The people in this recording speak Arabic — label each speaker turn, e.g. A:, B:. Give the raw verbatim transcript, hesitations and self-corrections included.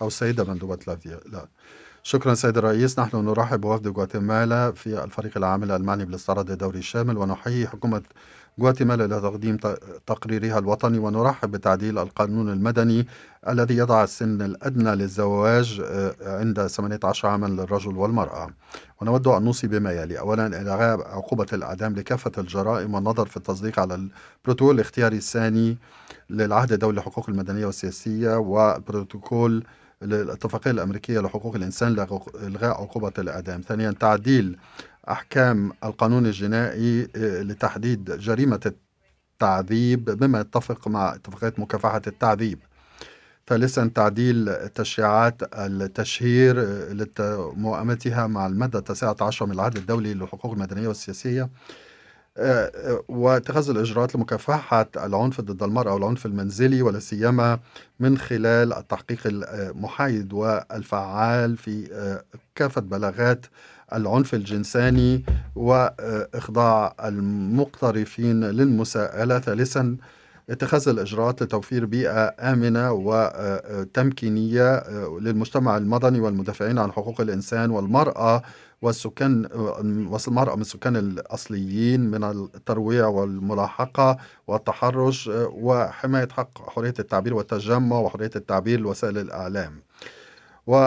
A: أو السيدة مندوبة لاتفيا. لا. شكرا سيد الرئيس. نحن نرحب بوفد غواتيمالا في الفريق العامل المعني بالاستعراض الدوري الشامل، ونحيي حكومة غواتيمالا لتقديم ت- تقريرها الوطني، ونرحب بتعديل القانون المدني الذي يضع السن الأدنى للزواج آه، عند ثمانية عشر عاما للرجل والمرأة. ونود أن نوصي بما يلي: أولا، إلغاء عقوبة الإعدام لكافة الجرائم، والنظر في التصديق على البروتوكول الاختياري الثاني للعهد الدولي للحقوق المدنية والسياسية، والبروتوكول للاتفاقية الأمريكية لحقوق الإنسان لإلغاء عقوبة الإعدام. ثانيا، تعديل أحكام القانون الجنائي آه، لتحديد جريمة التعذيب بما يتفق مع اتفاقية مكافحة التعذيب. ثالثا، تعديل تشريعات التشهير آه، لمؤامتها مع المادة التاسعة عشر من العهد الدولي للحقوق المدنية والسياسية، آه، آه، واتخاذ الإجراءات لمكافحة العنف ضد المرأة والعنف المنزلي، ولا سيما من خلال التحقيق المحايد والفعال في آه، كافة بلاغات العنف الجنساني، وإخضاع المقترفين للمساءلة. ثالثا، اتخاذ الإجراءات لتوفير بيئة آمنة وتمكينية آه، للمجتمع المدني والمدافعين عن حقوق الإنسان والمرأة والسكان، والمرأة من السكان الأصليين، من الترويع والملاحقة والتحرش، وحماية حق حرية التعبير والتجمع وحرية التعبير لوسائل الإعلام.